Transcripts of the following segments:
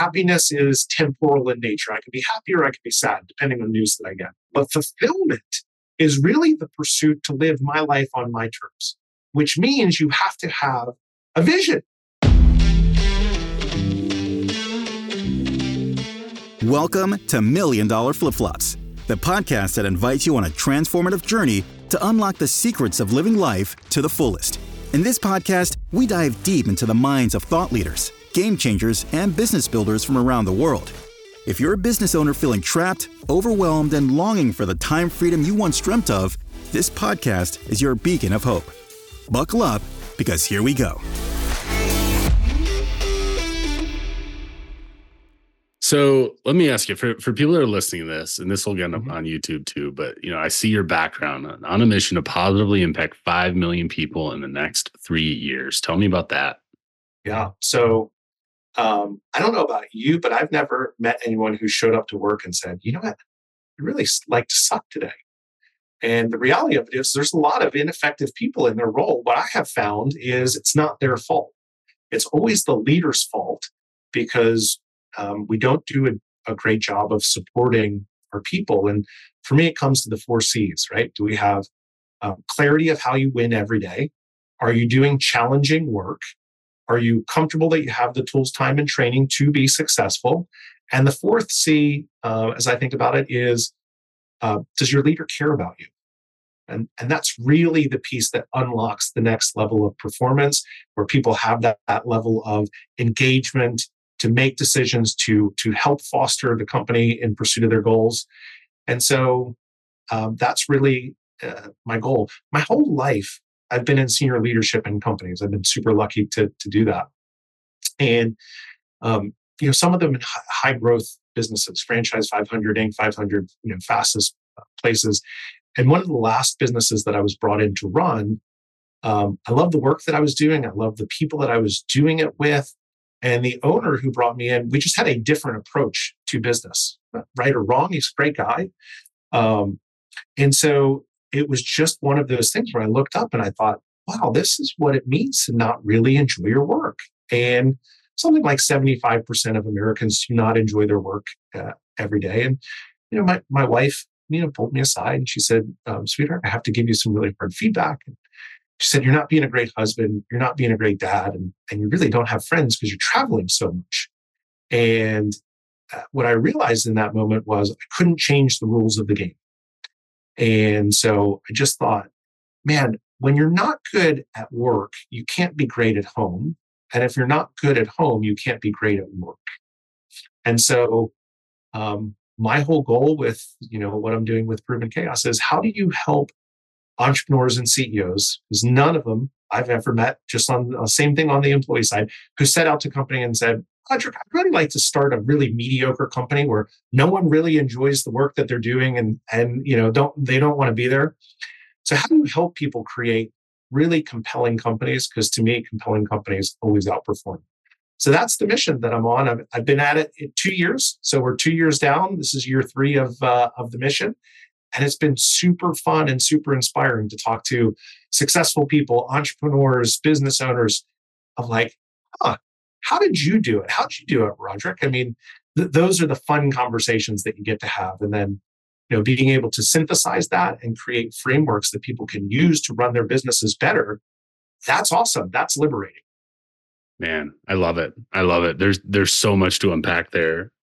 happiness is temporal in nature. I can be happy or I can be sad, depending on the news that I get. But fulfillment is really the pursuit to live my life on my terms, which means you have to have a vision. Welcome to $1 Million Flip-Flops, the podcast that invites you on a transformative journey to unlock the secrets of living life to the fullest. In this podcast, we dive deep into the minds of thought leaders, game changers, and business builders from around the world. If you're a business owner feeling trapped, overwhelmed, and longing for the time freedom you once dreamt of, this podcast is your beacon of hope. Buckle up, because here we go. So let me ask you, for people that are listening to this, and this will get up on YouTube too, but I see your background on a mission to positively impact 5 million people in the next 3 years. Tell me about that. Yeah. So I don't know about you, but I've never met anyone who showed up to work and said, you know what, I really like to suck today. And the reality of it is there's a lot of ineffective people in their role. What I have found is it's not their fault. It's always the leader's fault because we don't do a great job of supporting our people. And for me, it comes to the 4 C's, right? Do we have clarity of how you win every day? Are you doing challenging work? Are you comfortable that you have the tools, time, and training to be successful? And the 4th C, as I think about it, is does your leader care about you? And that's really the piece that unlocks the next level of performance, where people have that level of engagement to make decisions to help foster the company in pursuit of their goals. And so that's really my goal. My whole life, I've been in senior leadership in companies. I've been super lucky to do that. And, some of them in high growth businesses, Franchise 500, Inc. 500, fastest places. And one of the last businesses that I was brought in to run, I love the work that I was doing. I love the people that I was doing it with. And the owner who brought me in, we just had a different approach to business, right or wrong. He's a great guy. And so it was just one of those things where I looked up and I thought, wow, this is what it means to not really enjoy your work. And something like 75% of Americans do not enjoy their work every day. And, my wife, pulled me aside and she said, sweetheart, I have to give you some really hard feedback. And she said, you're not being a great husband. You're not being a great dad. And you really don't have friends because you're traveling so much. And what I realized in that moment was I couldn't change the rules of the game. And so I just thought, man, when you're not good at work, you can't be great at home. And if you're not good at home, you can't be great at work. And so my whole goal with, what I'm doing with Proven Chaos is how do you help entrepreneurs and CEOs, because none of them I've ever met, just on the same thing on the employee side, who set out to company and said, Patrick, I'd really like to start a really mediocre company where no one really enjoys the work that they're doing and they don't want to be there. So how do you help people create really compelling companies? Because to me, compelling companies always outperform. So that's the mission that I'm on. I've been at it in 2 years. So we're 2 years down. This is year 3 of the mission. And it's been super fun and super inspiring to talk to successful people, entrepreneurs, business owners of like, how did you do it? How did you do it, Roderick? I mean, those are the fun conversations that you get to have. And then, being able to synthesize that and create frameworks that people can use to run their businesses better. That's awesome. That's liberating. Man, I love it. I love it. There's so much to unpack there.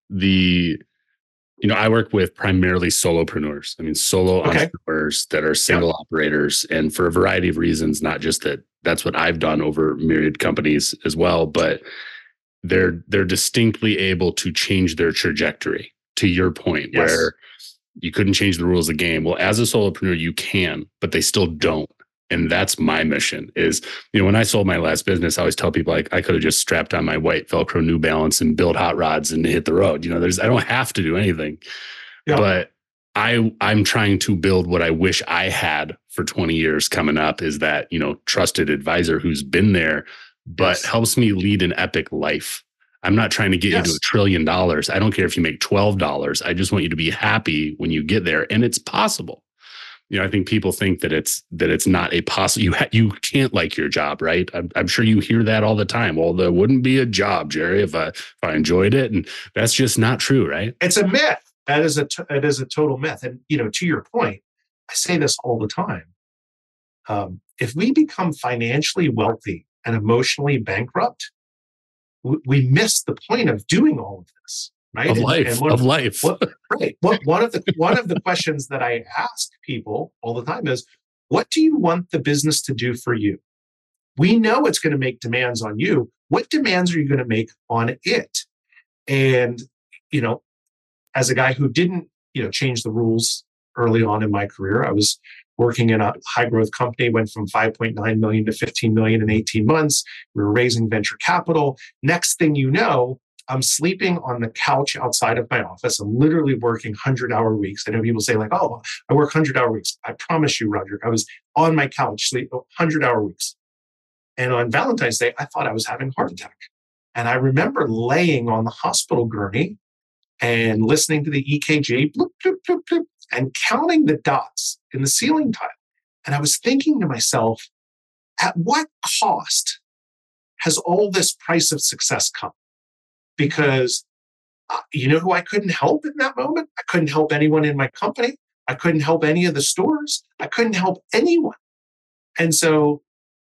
I work with primarily solopreneurs. I mean, solo entrepreneurs that are single operators, and for a variety of reasons, not just that's what I've done over myriad companies as well, but they're distinctly able to change their trajectory, to your point, where you couldn't change the rules of the game. Well, as a solopreneur, you can, but they still don't. And that's my mission is, when I sold my last business, I always tell people I could have just strapped on my white Velcro New Balance and built hot rods and hit the road. I don't have to do anything, but I'm trying to build what I wish I had for 20 years coming up is that, trusted advisor who's been there, but helps me lead an epic life. I'm not trying to get you to $1 trillion. I don't care if you make $12. I just want you to be happy when you get there. And it's possible. I think people think that it's not a possible. You can't like your job, right? I'm sure you hear that all the time. Well, there wouldn't be a job, Jerry, if I enjoyed it, and that's just not true, right? It's a myth. It is a total myth. And to your point, I say this all the time. If we become financially wealthy and emotionally bankrupt, we miss the point of doing all of this. Right? Of life. Right. One of the questions that I ask people all the time is, what do you want the business to do for you? We know it's going to make demands on you. What demands are you going to make on it? And, as a guy who didn't, change the rules early on in my career, I was working in a high growth company, went from 5.9 million to 15 million in 18 months. We were raising venture capital. Next thing you know, I'm sleeping on the couch outside of my office. I'm literally working 100-hour weeks. I know people say like, oh, I work 100-hour weeks. I promise you, Roderick, I was on my couch, sleep 100-hour weeks. And on Valentine's Day, I thought I was having a heart attack. And I remember laying on the hospital gurney and listening to the EKG, bloop, bloop, bloop, bloop, and counting the dots in the ceiling tile. And I was thinking to myself, at what cost has all this price of success come? Because you know who I couldn't help in that moment? I couldn't help anyone in my company. I couldn't help any of the stores. I couldn't help anyone. And so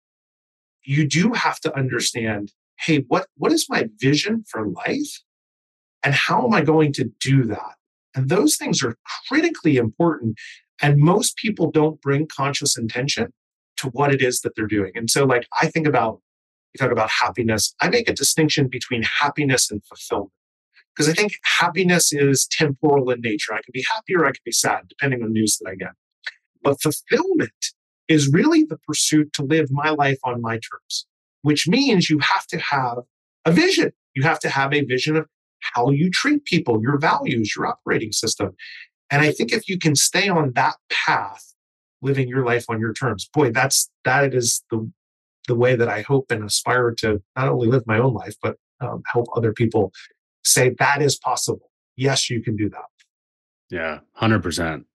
you do have to understand, hey, what is my vision for life? And how am I going to do that? And those things are critically important. And most people don't bring conscious intention to what it is that they're doing. And so like I think about, you talk about happiness. I make a distinction between happiness and fulfillment. Because I think happiness is temporal in nature. I can be happy or I can be sad, depending on the news that I get. But fulfillment is really the pursuit to live my life on my terms, which means you have to have a vision. You have to have a vision of how you treat people, your values, your operating system. And I think if you can stay on that path, living your life on your terms, boy, that is the way that I hope and aspire to not only live my own life, but help other people say that is possible. Yes, you can do that. Yeah, 100%.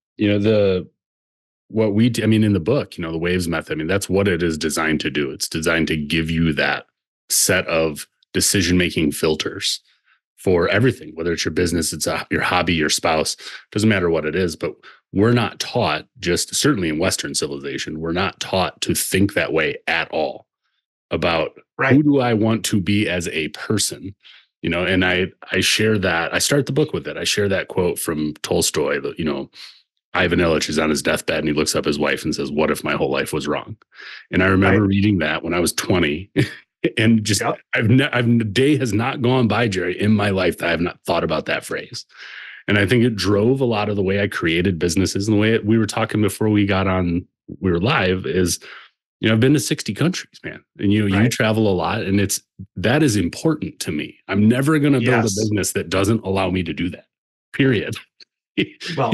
What we do, in the book, the WAVES method, that's what it is designed to do. It's designed to give you that set of decision-making filters for everything, whether it's your business, it's your hobby, your spouse, doesn't matter what it is, but we're not taught, just certainly in Western civilization, we're not taught to think that way at all about who do I want to be as a person, and I share that. I start the book with it. I share that quote from Tolstoy, Ivan Ilyich is on his deathbed and he looks up his wife and says, what if my whole life was wrong? And I remember reading that when I was 20 and just, a day has not gone by, Jerry, in my life that I have not thought about that phrase. And I think it drove a lot of the way I created businesses, and the way we were talking before we were live is, I've been to 60 countries, man. And you travel a lot, and that is important to me. I'm never going to build a business that doesn't allow me to do that, period. Well,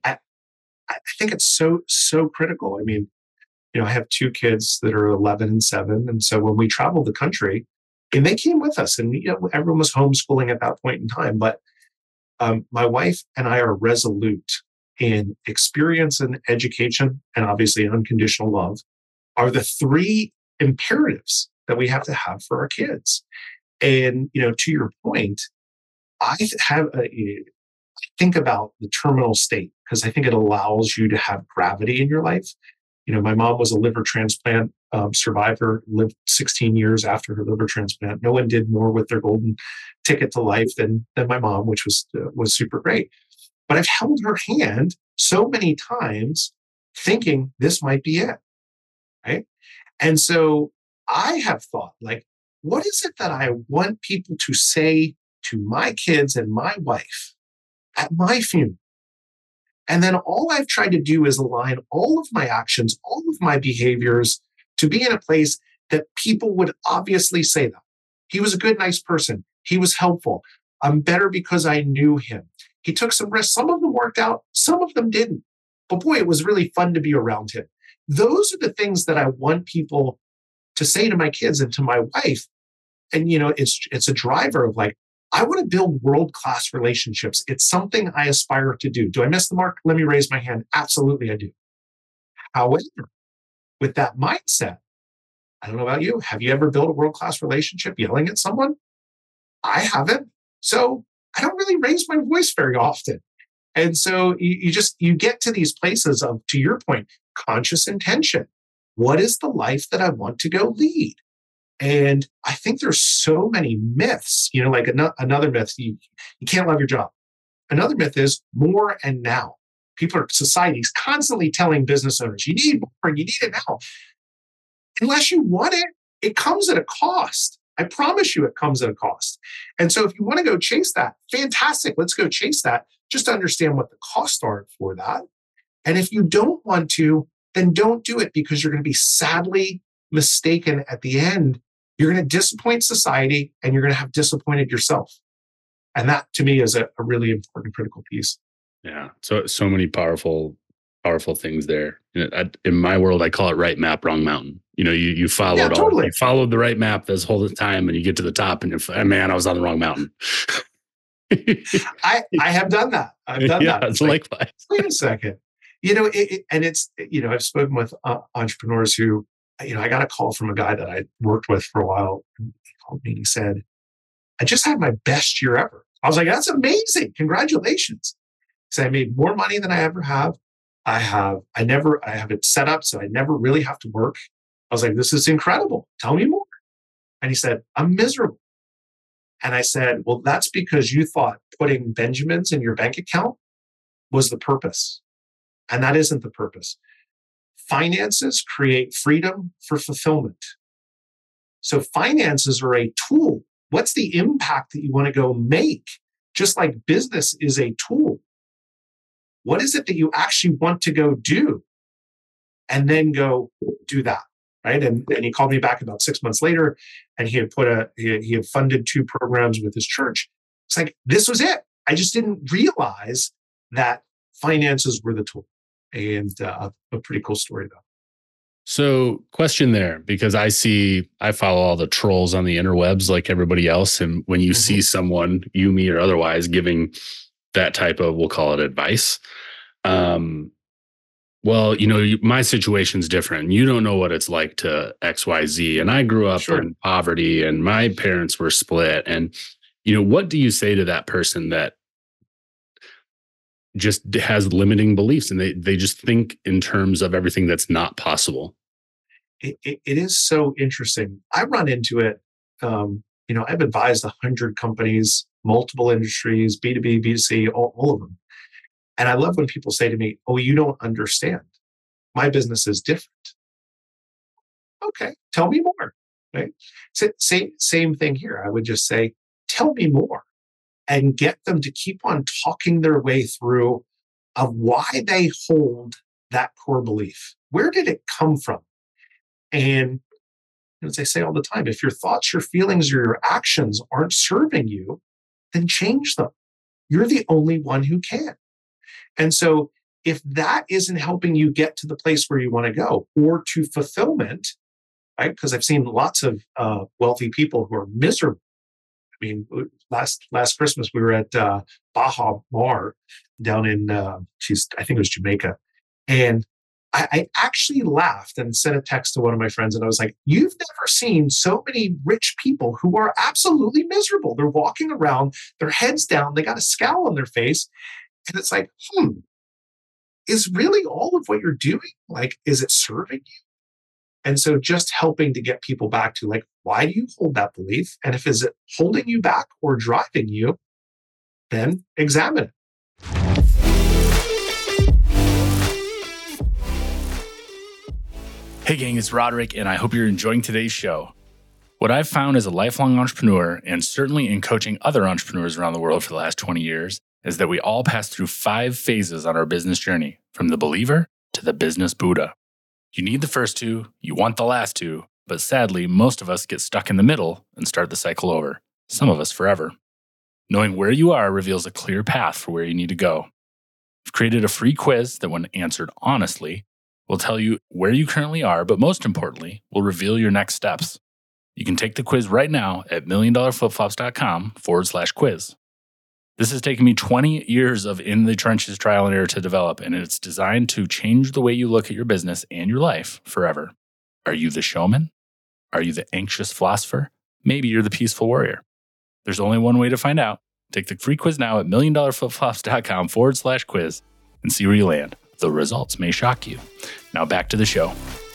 I think it's so critical. I have two kids that are 11 and 7. And so when we traveled the country, and they came with us, and everyone was homeschooling at that point in time. But my wife and I are resolute in experience and education, and obviously unconditional love, are the three imperatives that we have to have for our kids. And, to your point, I think about the terminal state because I think it allows you to have gravity in your life. My mom was a liver transplant survivor, lived 16 years after her liver transplant. No one did more with their golden ticket to life than my mom, which was super great. But I've held her hand so many times thinking this might be it, right? And so I have thought, what is it that I want people to say to my kids and my wife at my funeral? And then all I've tried to do is align all of my actions, all of my behaviors to be in a place that people would obviously say that. He was a good, nice person. He was helpful. I'm better because I knew him. He took some risks. Some of them worked out. Some of them didn't. But boy, it was really fun to be around him. Those are the things that I want people to say to my kids and to my wife. And, it's a driver of I want to build world-class relationships. It's something I aspire to do. Do I miss the mark? Let me raise my hand. Absolutely, I do. However, with that mindset, I don't know about you. Have you ever built a world-class relationship yelling at someone? I haven't. So I don't really raise my voice very often. And so you get to these places of, to your point, conscious intention. What is the life that I want to go lead? And I think there's so many myths, like another myth, you can't love your job. Another myth is more and now. Society's constantly telling business owners, you need more, you need it now. Unless you want it, it comes at a cost. I promise you it comes at a cost. And so if you want to go chase that, fantastic, let's go chase that. Just understand what the costs are for that. And if you don't want to, then don't do it, because you're going to be sadly mistaken at the end. You're going to disappoint society and you're going to have disappointed yourself. And that to me is a really important, critical piece. Yeah. So many powerful things there. In my world, I call it right map, wrong mountain. You followed you followed the right map this whole time, and you get to the top, and man, I was on the wrong mountain. I have done that. I've done that. It's likewise. Wait a second. I've spoken with entrepreneurs who, I got a call from a guy that I worked with for a while. He called me and he said, I just had my best year ever. I was like, that's amazing. Congratulations. He said, I made more money than I ever have. I have it set up so I never really have to work. I was like, this is incredible. Tell me more. And he said, I'm miserable. And I said, well, that's because you thought putting Benjamins in your bank account was the purpose. And that isn't the purpose. Finances create freedom for fulfillment. So finances are a tool. What's the impact that you want to go make? Just like business is a tool. What is it that you actually want to go do? And then go do that, right? And he called me back about 6 months later, and he had funded 2 programs with his church. It's like, this was it. I just didn't realize that finances were the tool. And a pretty cool story, though. So, question there, because I follow all the trolls on the interwebs like everybody else. And when you see someone, you, me, or otherwise, giving that type of, we'll call it advice, well, my situation's different. You don't know what it's like to XYZ. And I grew up in poverty, and my parents were split. And, what do you say to that person that just has limiting beliefs, and they just think in terms of everything that's not possible? It is so interesting. I run into it. I've advised 100 companies, multiple industries, B2B, B2C, all of them. And I love when people say to me, oh, you don't understand. My business is different. Okay, tell me more. Right? Same thing here. I would just say, tell me more, and get them to keep on talking their way through of why they hold that core belief. Where did it come from? And as I say all the time, if your thoughts, your feelings, or your actions aren't serving you, then change them. You're the only one who can. And so if that isn't helping you get to the place where you want to go, or to fulfillment, right? Because I've seen lots of wealthy people who are miserable. I mean, last Christmas, we were at Baja Mar down in, I think it was Jamaica. And I actually laughed and sent a text to one of my friends. And I was like, you've never seen so many rich people who are absolutely miserable. They're walking around, their heads down, they got a scowl on their face. And it's like, is really all of what you're doing, is it serving you? And so just helping to get people back to why do you hold that belief? And if is it holding you back or driving you, then examine it. Hey gang, it's Roderick, and I hope you're enjoying today's show. What I've found as a lifelong entrepreneur, and certainly in coaching other entrepreneurs around the world for the last 20 years, is that we all pass through 5 phases on our business journey, from the believer to the business Buddha. You need the first 2, you want the last 2, but sadly, most of us get stuck in the middle and start the cycle over, some of us forever. Knowing where you are reveals a clear path for where you need to go. I've created a free quiz that, when answered honestly, will tell you where you currently are, but most importantly, will reveal your next steps. You can take the quiz right now at milliondollarflipflops.com/quiz. This has taken me 20 years of in the trenches trial and error to develop, and it's designed to change the way you look at your business and your life forever. Are you the showman? Are you the anxious philosopher? Maybe you're the peaceful warrior. There's only one way to find out. Take the free quiz now at milliondollarflipflops.com/quiz and see where you land. The results may shock you. Now back to the show.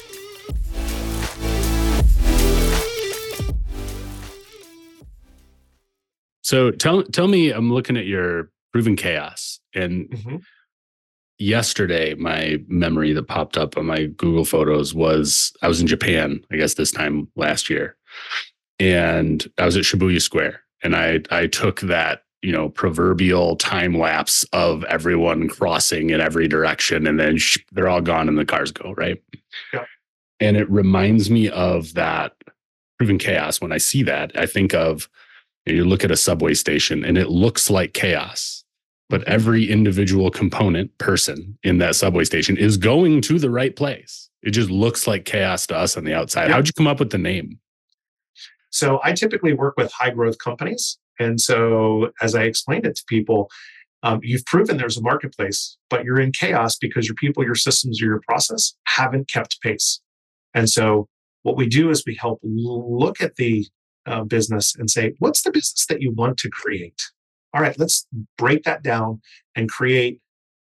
So tell me, I'm looking at your Proven Chaos, and yesterday my memory that popped up on my Google Photos was I was in Japan, I guess this time last year, and I was at Shibuya Square, and I took that proverbial time lapse of everyone crossing in every direction, and then they're all gone and the cars go, right? Yeah. And it reminds me of that Proven Chaos. When I see that, I think of, you look at a subway station and it looks like chaos, but every individual component person in that subway station is going to the right place. It just looks like chaos to us on the outside. Yeah. How'd you come up with the name? So I typically work with high growth companies. And so as I explained it to people, you've proven there's a marketplace, but you're in chaos because your people, your systems, or your process haven't kept pace. And so what we do is we help look at the business and say, what's the business that you want to create? All right, let's break that down and create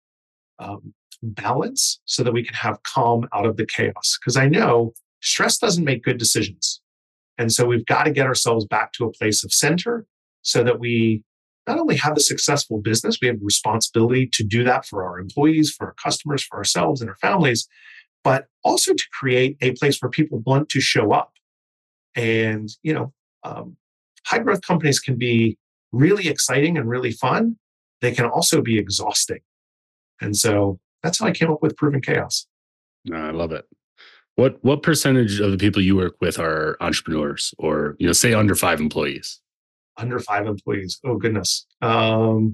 balance so that we can have calm out of the chaos. Because I know stress doesn't make good decisions. And so we've got to get ourselves back to a place of center so that we not only have a successful business, we have a responsibility to do that for our employees, for our customers, for ourselves and our families, but also to create a place where people want to show up. And, high growth companies can be really exciting and really fun. They can also be exhausting. And so that's how I came up with Proven Chaos. I love it. What percentage of the people you work with are entrepreneurs, or, say under 5 employees? Under 5 employees. Oh, goodness. Probably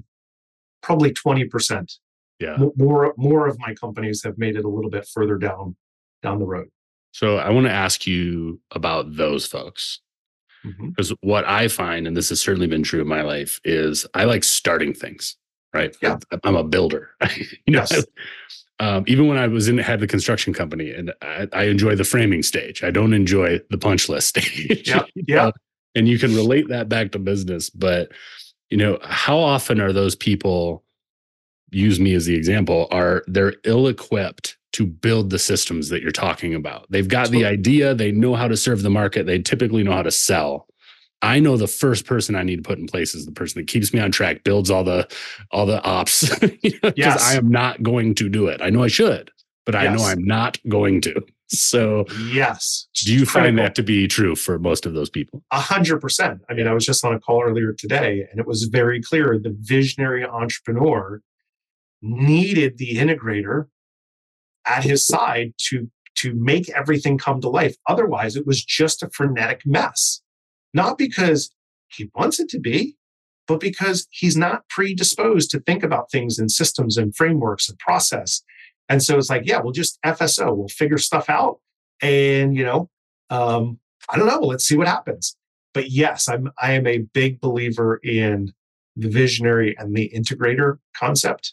20%. Yeah. More of my companies have made it a little bit further down the road. So I want to ask you about those folks. Because what I find, and this has certainly been true in my life, is I like starting things, right? Yeah. I'm a builder. Yes. Even when I had the construction company, and I enjoy the framing stage. I don't enjoy the punch list stage. Yeah. And you can relate that back to business. But, how often are those people, use me as the example, they're ill-equipped to build the systems that you're talking about? They've got the idea, they know how to serve the market, they typically know how to sell. I know the first person I need to put in place is the person that keeps me on track, builds all the ops, because I am not going to do it. I know I should, but I know I'm not going to. So yes, do you find that to be true for most of those people? 100%. I mean, I was just on a call earlier today, and it was very clear the visionary entrepreneur needed the integrator at his side to make everything come to life. Otherwise, it was just a frenetic mess. Not because he wants it to be, but because he's not predisposed to think about things in systems and frameworks and process. And so it's like, yeah, we'll just FSO, we'll figure stuff out. And, I don't know, let's see what happens. But yes, I am a big believer in the visionary and the integrator concept.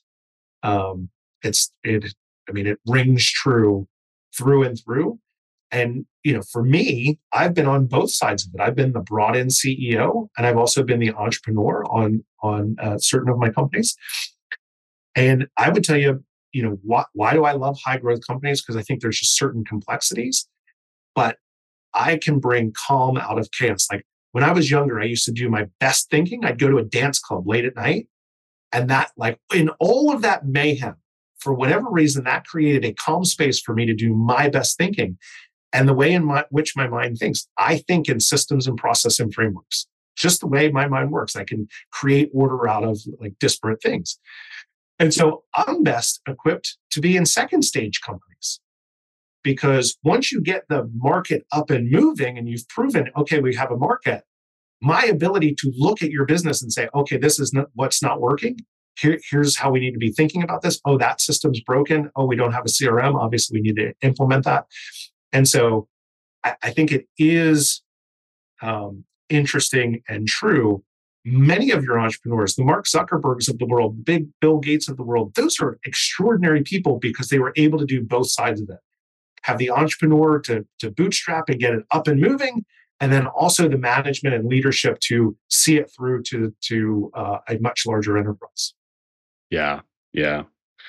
It rings true through and through. And, for me, I've been on both sides of it. I've been the brought in CEO, and I've also been the entrepreneur on certain of my companies. And I would tell you, why do I love high growth companies? Because I think there's just certain complexities, but I can bring calm out of chaos. Like when I was younger, I used to do my best thinking. I'd go to a dance club late at night, and that, like, in all of that mayhem, for whatever reason, that created a calm space for me to do my best thinking. And the way in which my mind thinks, I think in systems and process and frameworks, just the way my mind works. I can create order out of like disparate things. And so I'm best equipped to be in second stage companies, because once you get the market up and moving and you've proven, okay, we have a market, my ability to look at your business and say, okay, this is what's not working. Here's how we need to be thinking about this. Oh, that system's broken. Oh, we don't have a CRM. Obviously, we need to implement that. And so I think it is interesting and true many of your entrepreneurs, the Mark Zuckerbergs of the world, the big Bill Gates of the world, those are extraordinary people because they were able to do both sides of it. Have the entrepreneur to bootstrap and get it up and moving, and then also the management and leadership to see it through to a much larger enterprise. Yeah. Yeah.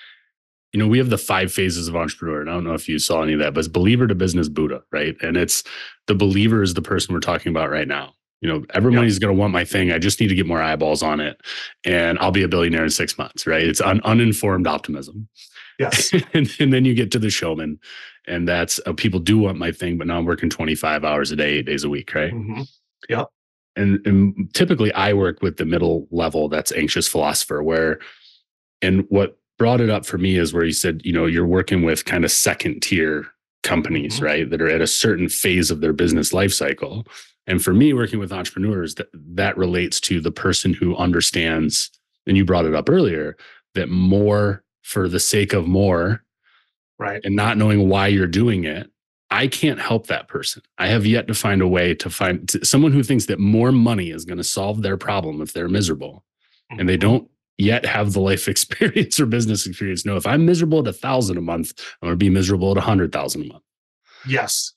We have the 5 phases of entrepreneur. And I don't know if you saw any of that, but it's believer to business Buddha, right? And it's the believer is the person we're talking about right now. Everybody's going to want my thing. I just need to get more eyeballs on it, and I'll be a billionaire in 6 months, right? It's uninformed optimism. Yes. and then you get to the showman, and that's people do want my thing, but now I'm working 25 hours a day, 8 days a week, right? Mm-hmm. Yep. And typically I work with the middle level, that's anxious philosopher, and what brought it up for me is where you said, you're working with kind of second tier companies, mm-hmm. right? That are at a certain phase of their business life cycle. And for me, working with entrepreneurs, that relates to the person who understands, and you brought it up earlier, that more for the sake of more, right? And not knowing why you're doing it. I can't help that person. I have yet to find a way to find someone who thinks that more money is going to solve their problem if they're miserable, mm-hmm. and they don't yet have the life experience or business experience. No, if I'm miserable at 1,000 a month, I'm going to be miserable at 100,000 a month. Yes,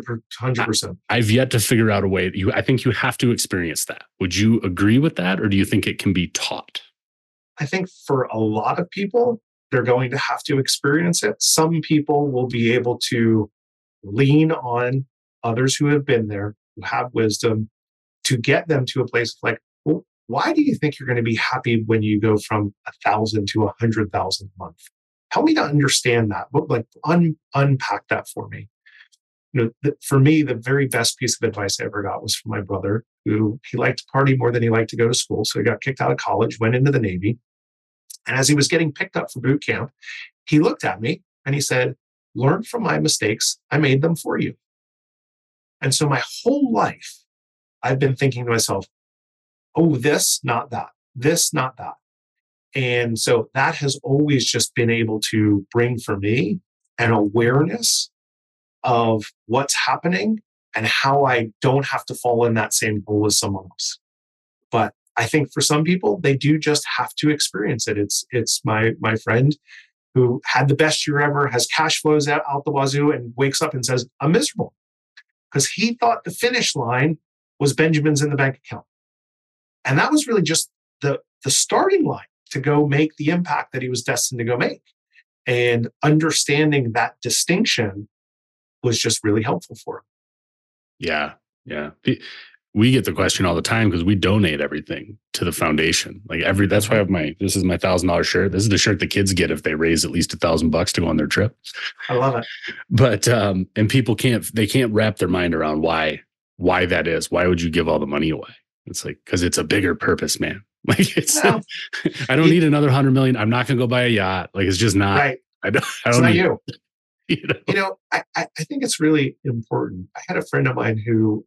100%. I've yet to figure out a way. I think you have to experience that. Would you agree with that, or do you think it can be taught? I think for a lot of people, they're going to have to experience it. Some people will be able to lean on others who have been there, who have wisdom, to get them to a place of like, well, why do you think you're going to be happy when you go from 1,000 to 100,000 a month? Help me to understand that. Unpack that for me. For me, the very best piece of advice I ever got was from my brother, who he liked to party more than he liked to go to school. So he got kicked out of college, went into the Navy. And as he was getting picked up for boot camp, he looked at me and he said, "Learn from my mistakes. I made them for you." And so my whole life, I've been thinking to myself, oh, this, not that, this, not that. And so that has always just been able to bring for me an awareness of what's happening and how I don't have to fall in that same hole as someone else. But I think for some people, they do just have to experience it. It's my friend who had the best year ever, has cash flows out the wazoo, and wakes up and says, "I'm miserable," because he thought the finish line was Benjamins in the bank account. And that was really just the starting line to go make the impact that he was destined to go make. And understanding that distinction was just really helpful for him. Yeah. Yeah. We get the question all the time because we donate everything to the foundation. That's why I have this is my $1,000 shirt. This is the shirt the kids get if they raise at least $1,000 to go on their trip. I love it. But, and people can't wrap their mind around why that is. Why would you give all the money away? It's like, because it's a bigger purpose, man. I don't need another 100 million. I'm not going to go buy a yacht. It's just not. Right. I don't it's not need you. I think it's really important. I had a friend of mine who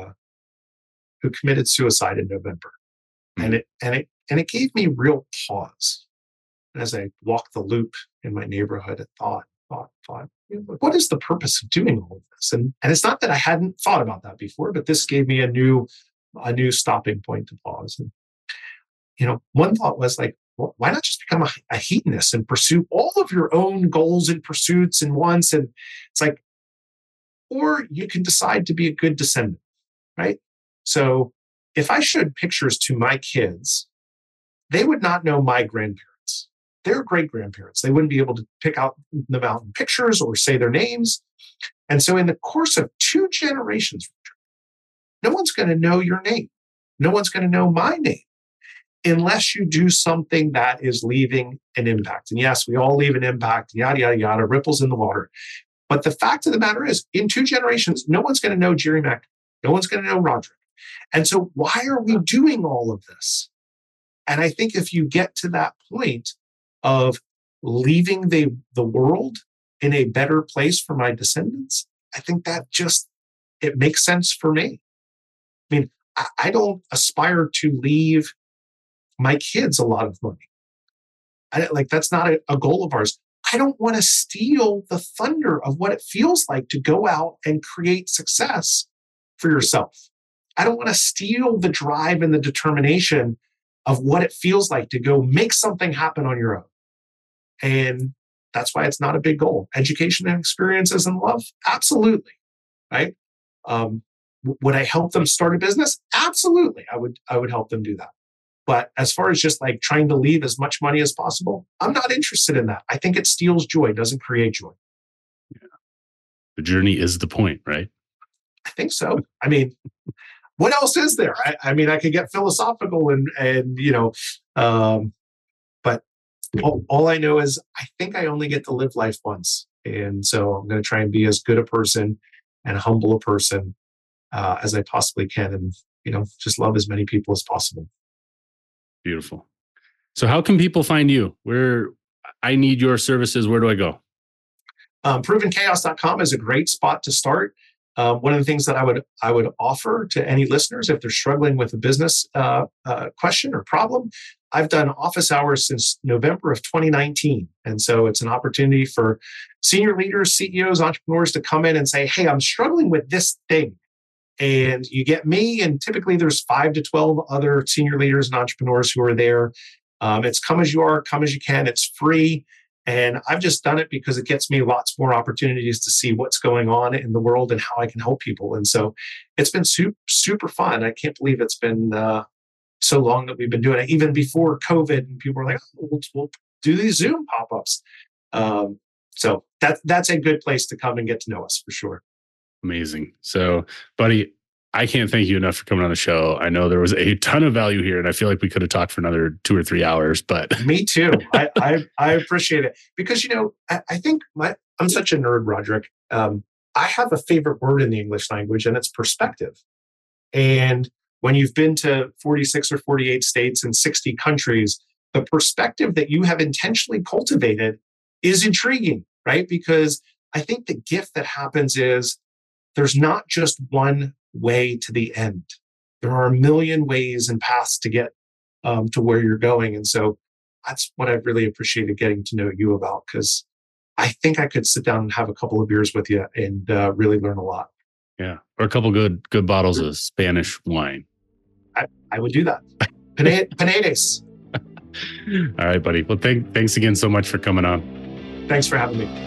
committed suicide in November, mm-hmm. and it gave me real pause as I walked the loop in my neighborhood and thought. What is the purpose of doing all of this? And it's not that I hadn't thought about that before, but this gave me a new stopping point to pause. And one thought was like, well, why not just become a hedonist and pursue all of your own goals and pursuits and wants? And it's like, or you can decide to be a good descendant, right? So if I showed pictures to my kids, they would not know my grandparents. They're great-grandparents. They wouldn't be able to pick out them out in pictures or say their names. And so in the course of 2 generations, no one's going to know your name. No one's going to know my name unless you do something that is leaving an impact. And yes, we all leave an impact, yada, yada, yada, ripples in the water. But the fact of the matter is, in 2 generations, no one's going to know Jerry Mack. No one's going to know Roderick. And so why are we doing all of this? And I think if you get to that point of leaving the world in a better place for my descendants, I think that it makes sense for me. I mean, I don't aspire to leave my kids a lot of money. That's not a goal of ours. I don't want to steal the thunder of what it feels like to go out and create success for yourself. I don't want to steal the drive and the determination of what it feels like to go make something happen on your own. And that's why it's not a big goal. Education and experiences and love, absolutely, right? Would I help them start a business? Absolutely, I would help them do that. But as far as just like trying to leave as much money as possible, I'm not interested in that. I think it steals joy, doesn't create joy. Yeah. The journey is the point, right? I think so. I mean, what else is there? I mean, I could get philosophical and but all I know is I think I only get to live life once. And so I'm going to try and be as good a person and humble a person as I possibly can, and just love as many people as possible. Beautiful. So how can people find you? Where I need your services, where do I go? Provenchaos.com is a great spot to start. One of the things that I would offer to any listeners, if they're struggling with a business question or problem, I've done office hours since November of 2019. And so it's an opportunity for senior leaders, CEOs, entrepreneurs to come in and say, hey, I'm struggling with this thing. And you get me, and typically there's 5 to 12 other senior leaders and entrepreneurs who are there. It's come as you are, come as you can. It's free. And I've just done it because it gets me lots more opportunities to see what's going on in the world and how I can help people. And so it's been super fun. I can't believe it's been so long that we've been doing it, even before COVID. And people were like, oh, we'll do these Zoom pop-ups. So that's a good place to come and get to know us for sure. Amazing. So, buddy, I can't thank you enough for coming on the show. I know there was a ton of value here, and I feel like we could have talked for another 2 or 3 hours, but me too. I appreciate it because, I think I'm such a nerd, Roderick. I have a favorite word in the English language, and it's perspective. And when you've been to 46 or 48 states and 60 countries, the perspective that you have intentionally cultivated is intriguing, right? Because I think the gift that happens is there's not just one way to the end. There are a million ways and paths to get to where you're going. And so that's what I've really appreciated getting to know you about, because I think I could sit down and have a couple of beers with you and really learn a lot. Yeah. Or a couple good bottles of Spanish wine. I would do that. Panedes. All right, buddy. Well, thanks again so much for coming on. Thanks for having me.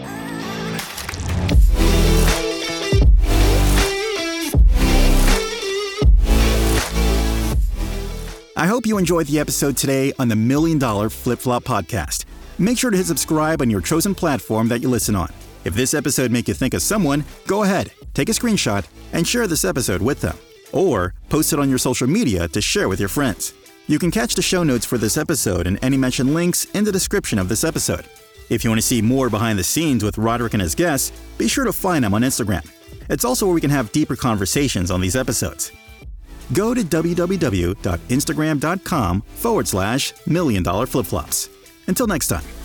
I hope you enjoyed the episode today on the $1 Million Flip Flop Podcast. Make sure to hit subscribe on your chosen platform that you listen on. If this episode made you think of someone, go ahead, take a screenshot, and share this episode with them. Or post it on your social media to share with your friends. You can catch the show notes for this episode and any mentioned links in the description of this episode. If you want to see more behind the scenes with Roderick and his guests, be sure to find him on Instagram. It's also where we can have deeper conversations on these episodes. Go to www.instagram.com/$1 Million Flip Flops. Until next time.